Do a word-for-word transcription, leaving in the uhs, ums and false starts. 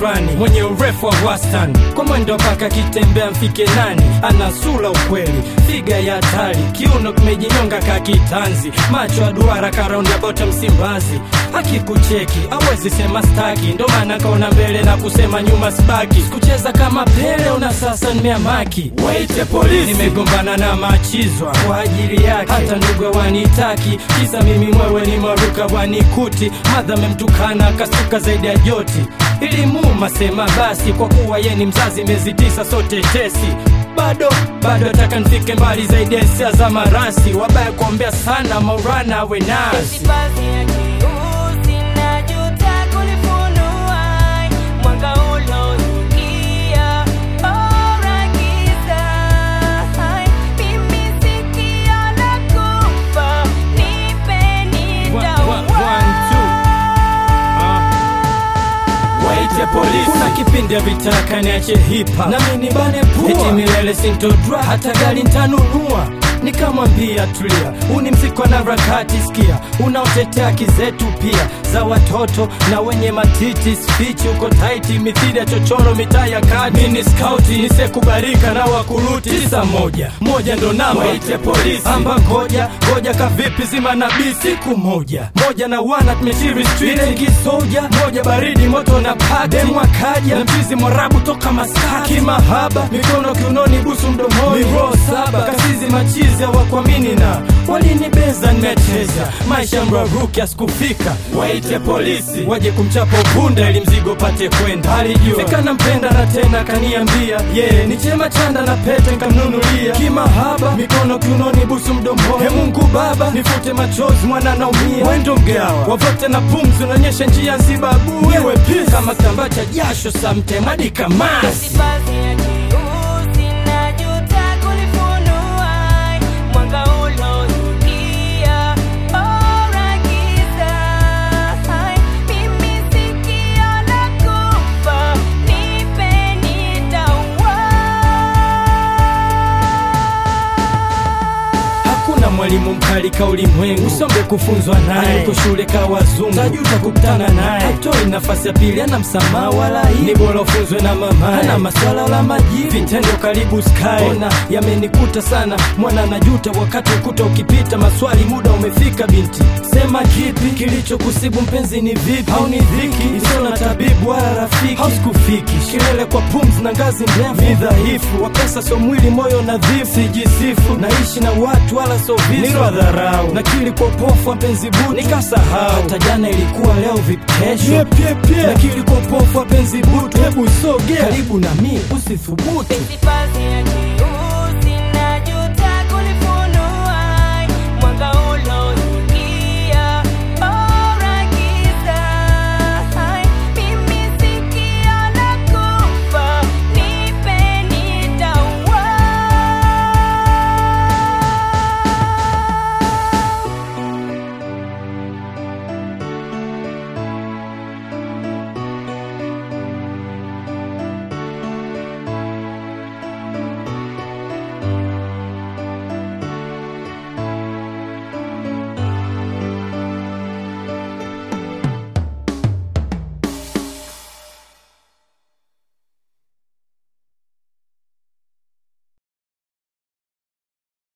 fulani mwenye urefu wa wastani, kwa mwendo paka kitembea mfike nani, ana sura ukweli, figa ya hatari, kiuno kimejinyonga kakitanzi, macho ya duara karound ya bottom Msimbazi. Akikucheki hawezi sema staki, ndo maana kaona mbele na kusema nyuma sibaki. Kucheza kama Pele una sasa nimeamaki. Waite polisi, nimegombana na machizwa kwa ajili yake, hata ndugu wanitaki, kisa mimi mwewe ni maruka wanikuti. Madha memtukana kasuka zaidi ya joti, ilimuuma sema basi, kwa kuwa ye ni mzazi mezi tisa sote tesi. Bado, bado ataka nifike mbali zaidi ya hisia za marasi, wabaya kuombea sana maurana we nasi. Polisi. Kuna kipindi ya vitaka niache hipa na mimi nibane pua, eti milele sintodra hata gari ntanunua. Nikamwambia tulia, uni mziko na rakati sikia, unaotetea kizetu pia za watoto na wenye matiti, speech uko tight mithili ya chochoro mitaa ya kati. Mini scouti nisekubalika na wakuruti, tisa moja moja ndo namba. Waite polisi, amba ngoja ngoja kavipi zima na bi siku moja moja na wana tumechiri street kisoja moja, baridi moto na pati demu akaja na mchizi mwarabu toka Maskati, mahaba mikono kiunoni busu mdomoni, miro saba kasizi machizi hawakuamini na walinibeza nimeteza maisha mraruki asikufika. Waite polisi waje kumchapa upunda ili mzigo pate kwenda, alijua fika na mpenda na tena kaniambia yeah, ni chema chanda na pete nikamnunulia, kimahaba mikono kiunoni busu mdomoni. He Mungu Baba nifute machozi mwana naumia, wendo mgawa wavote na pumzi unaonyesha njia nzibabu, wewe pisi kama kitambaa cha jasho samtema hadi kamasi. Mwalimu mkali ka ulimwengu, usombe kufunzwa naye, uko shule ka wazungu, tajuta kukutana naye, hatoi nafasi ya pili, ana msamaha wala hii, ni bora ufunzwe na mama, ana maswala la majibu, vitendo karibu sky. Ona yamenikuta sana, mwana najuta wakati ukuta ukipita, maswali muda umefika binti, sema kipi kilicho kusibu mpenzi ni vipi, au ni dhiki isio na tabibu wala rafiki, hausikufiki kilele kwa pumzi na ngazi ndefu, ni dhaifu wa pesa so mwili moyo nadhifu, sijisifu naishi na watu wala so nilo dharau, nakili kwa pofu wa penzi butu nikasahau, hata jana ilikuwa leo vipesho, yep, yep, yep. Nakili kwa pofu wa penzi butu, hebu soge karibu na mi usithubutu.